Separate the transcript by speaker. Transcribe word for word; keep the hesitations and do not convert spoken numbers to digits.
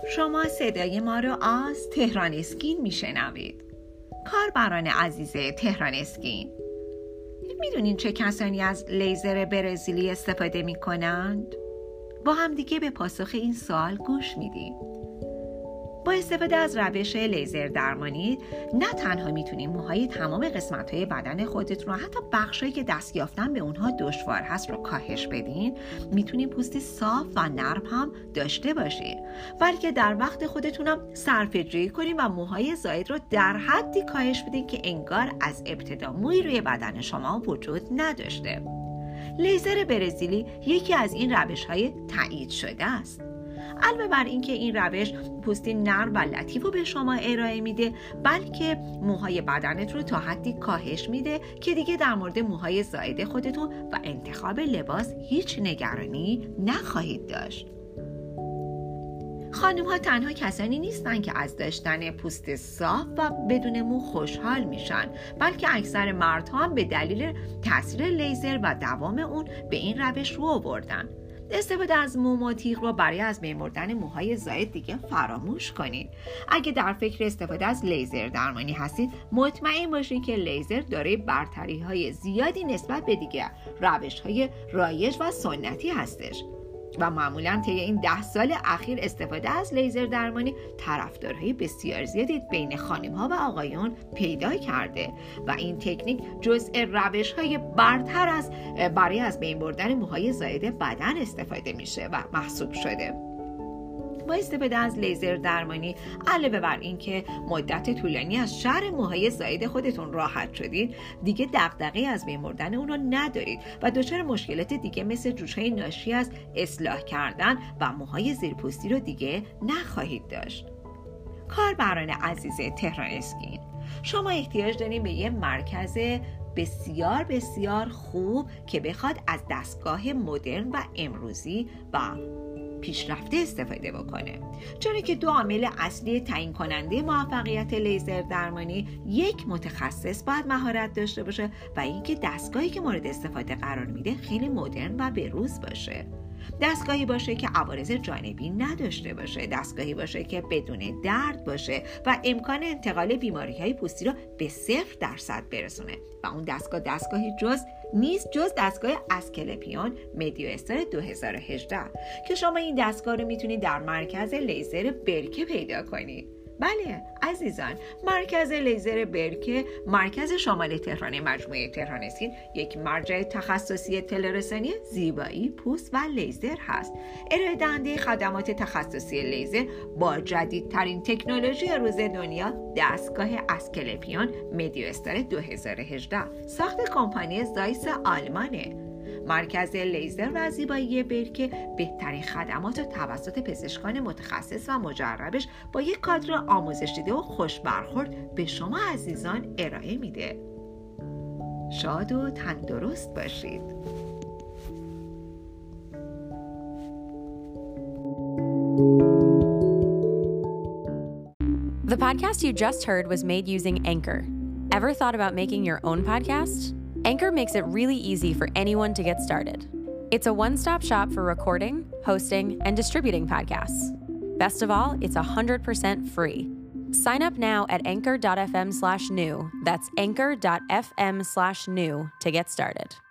Speaker 1: شما صدای ما رو از تهران اسکین میشنوید. کاربران عزیز تهران اسکین، میدونین چه کسانی از لیزر برزیلی استفاده میکنند؟ با هم دیگه به پاسخ این سوال گوش میدیم. با استفاده از روش لیزر درمانی نه تنها میتونیم موهای تمام قسمت‌های بدن خودتون رو، حتی بخشایی که دست یافتن به اونها دشوار هست رو کاهش بدین، میتونیم پوستی صاف و نرم هم داشته باشین، بلکه در وقت خودتونم صرفه‌جویی کنیم و موهای زائد رو در حدی کاهش بدین که انگار از ابتدا مویی روی بدن شما وجود نداشته. لیزر برزیلی یکی از این روش‌های تایید شده است. علاوه بر اینکه این روش پوستی نرم و لطیف رو به شما ارائه میده، بلکه موهای بدنت رو تا حدی کاهش میده که دیگه در مورد موهای زائد خودتون و انتخاب لباس هیچ نگرانی نخواهید داشت. خانم ها تنها کسانی نیستن که از داشتن پوست صاف و بدون مو خوشحال میشن، بلکه اکثر مردها هم به دلیل تاثیر لیزر و دوام اون به این روش رو آوردن. استفاده از موم و تیغ رو برای از بین بردن موهای زائد دیگه فراموش کنید. اگه در فکر استفاده از لیزر درمانی هستید، مطمئن باشید که لیزر دارای برتری‌های زیادی نسبت به دیگه روش‌های رایج و سنتی هستش و معمولاً طی این ده سال اخیر استفاده از لیزر درمانی طرفدارهای بسیار زیادی بین خانم‌ها و آقایون پیدا کرده و این تکنیک جزء روش‌های برتر از برای از بین بردن موهای زائد بدن استفاده میشه و محسوب شده. با استفاده از لیزر درمانی علاوه بر این که مدت طولانی از شر موهای زائد خودتون راحت شدید، دیگه دغدغه از بین بردن اون رو ندارید و دچار مشکلات دیگه مثل جوش‌های ناشی از اصلاح کردن و موهای زیرپوستی رو دیگه نخواهید داشت. کاربران عزیز تهران اسکین، شما احتیاج دارید به یه مرکز بسیار بسیار خوب که بخواد از دستگاه مدرن و امروزی و پیشرفته استفاده بکنه، چون که دو عامل اصلی تعیین کننده موفقیت لیزر درمانی، یک متخصص باید مهارت داشته باشه و اینکه دستگاهی که مورد استفاده قرار میده خیلی مدرن و بروز باشه. دستگاهی باشه که عوارض جانبی نداشته باشه، دستگاهی باشه که بدون درد باشه و امکان انتقال بیماری‌های پوستی رو به صفر درصد برسونه و اون دستگاه دستگاهی جز نیست جز دستگاه اسکلپیون مدیو استار دو هزار و هجده که شما این دستگاه رو میتونید در مرکز لیزر برکه پیدا کنید. بله عزیزان، مرکز لیزر برکه مرکز شمال تهران مجموعه تهران اسکین یک مرجع تخصصی تله‌رسانی زیبایی پوست و لیزر هست. ارائه دهنده خدمات تخصصی لیزر با جدیدترین تکنولوژی روز دنیا، دستگاه اسکلپیون مدیو استار دو هزار و هجده ساخت کمپانی زایس آلمانه. مرکز لیزر و زیبایی برکه بهترین خدمات و توسط پزشکان متخصص و مجربش با یک کادر آموزش دیده و خوش برخورد به شما عزیزان ارائه میده. شاد و تندرست باشید.
Speaker 2: The podcast you just heard was made using Anchor. Ever thought about making your own podcast? Anchor makes it really easy for anyone to get started. It's a one-stop shop for recording, hosting, and distributing podcasts. Best of all, it's one hundred percent free. Sign up now at anchor.fm slash new. That's anchor.fm slash new to get started.